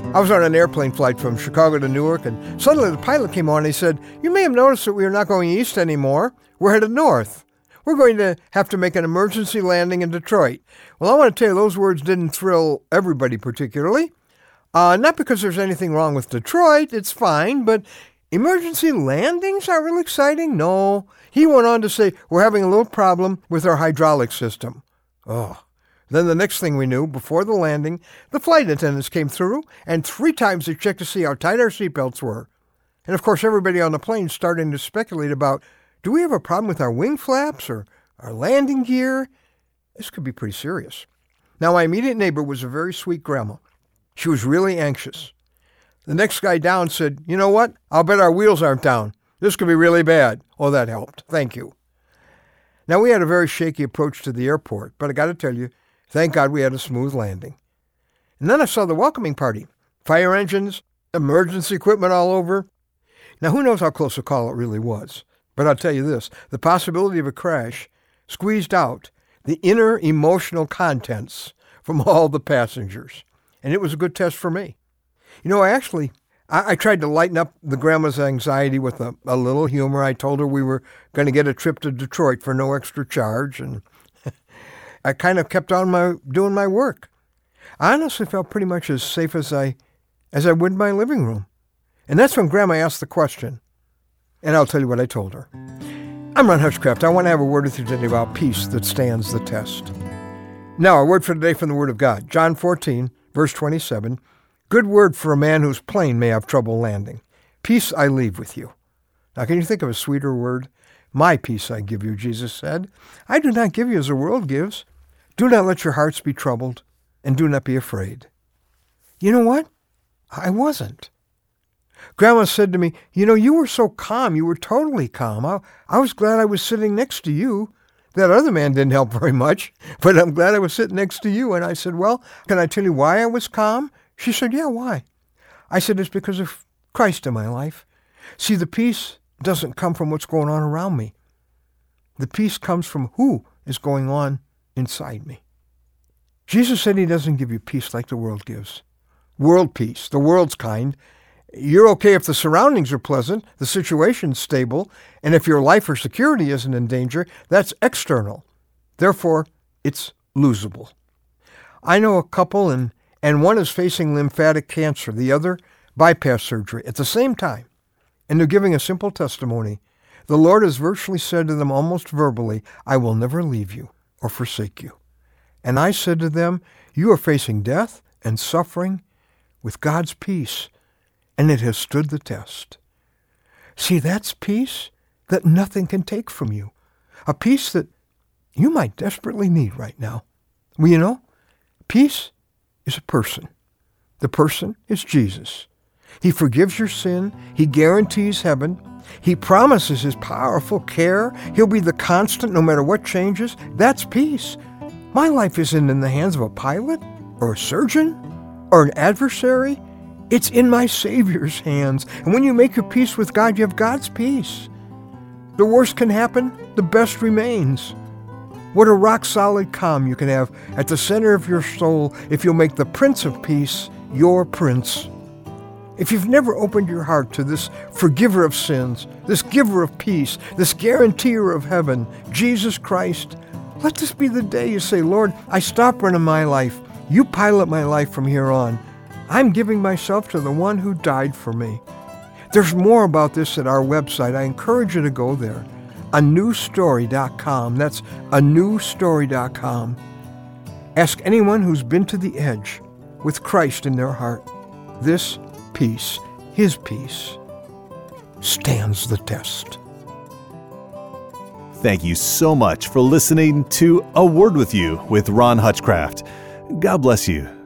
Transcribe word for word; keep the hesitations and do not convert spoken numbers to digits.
I was on an airplane flight from Chicago to Newark, and suddenly the pilot came on and he said, "You may have noticed that we are not going east anymore. We're headed north. We're going to have to make an emergency landing in Detroit." Well, I want to tell you, those words didn't thrill everybody particularly. Uh, not because there's anything wrong with Detroit, it's fine, but emergency landings are really exciting? No. He went on to say, "We're having a little problem with our hydraulic system." Oh. Then the next thing we knew, before the landing, the flight attendants came through, and three times they checked to see how tight our seatbelts were. And of course, everybody on the plane starting to speculate about, do we have a problem with our wing flaps or our landing gear? This could be pretty serious. Now, my immediate neighbor was a very sweet grandma. She was really anxious. The next guy down said, "You know what? I'll bet our wheels aren't down. This could be really bad." Oh, that helped. Thank you. Now, we had a very shaky approach to the airport, but I got to tell you, thank God we had a smooth landing. And then I saw the welcoming party. Fire engines, emergency equipment all over. Now, who knows how close a call it really was? But I'll tell you this, the possibility of a crash squeezed out the inner emotional contents from all the passengers. And it was a good test for me. You know, I actually, I, I tried to lighten up the grandma's anxiety with a, a little humor. I told her we were going to get a trip to Detroit for no extra charge, and I kind of kept on my doing my work. I honestly felt pretty much as safe as I as I would in my living room. And that's when Grandma asked the question. And I'll tell you what I told her. I'm Ron Hutchcraft. I want to have a word with you today about peace that stands the test. Now, our word for today from the Word of God. John fourteen, verse twenty-seven. Good word for a man whose plane may have trouble landing. Peace I leave with you. Now, can you think of a sweeter word? My peace I give you, Jesus said. I do not give you as the world gives. Do not let your hearts be troubled, and do not be afraid. You know what? I wasn't. Grandma said to me, "You know, you were so calm. You were totally calm. I, I was glad I was sitting next to you. That other man didn't help very much, but I'm glad I was sitting next to you." And I said, "Well, can I tell you why I was calm?" She said, "Yeah, why?" I said, "It's because of Christ in my life. See, the peace doesn't come from what's going on around me. The peace comes from who is going on inside me." Jesus said he doesn't give you peace like the world gives. World peace, the world's kind. You're okay if the surroundings are pleasant, the situation's stable, and if your life or security isn't in danger, that's external. Therefore, it's losable. I know a couple, and, and one is facing lymphatic cancer, the other bypass surgery at the same time. And they're giving a simple testimony. The Lord has virtually said to them almost verbally, "I will never leave you or forsake you." And I said to them, "You are facing death and suffering with God's peace, and it has stood the test." See, that's peace that nothing can take from you. A peace that you might desperately need right now. Well, you know, peace is a person. The person is Jesus. He forgives your sin. He guarantees heaven. He promises his powerful care. He'll be the constant no matter what changes. That's peace. My life isn't in the hands of a pilot or a surgeon or an adversary. It's in my Savior's hands. And when you make your peace with God, you have God's peace. The worst can happen, the best remains. What a rock-solid calm you can have at the center of your soul if you'll make the Prince of Peace your Prince. If you've never opened your heart to this forgiver of sins, this giver of peace, this guarantor of heaven, Jesus Christ, let this be the day you say, "Lord, I stop running my life. You pilot my life from here on. I'm giving myself to the one who died for me." There's more about this at our website. I encourage you to go there. a new story dot com. That's a new story dot com. Ask anyone who's been to the edge with Christ in their heart. This peace, his peace, stands the test. Thank you so much for listening to A Word With You with Ron Hutchcraft. God bless you.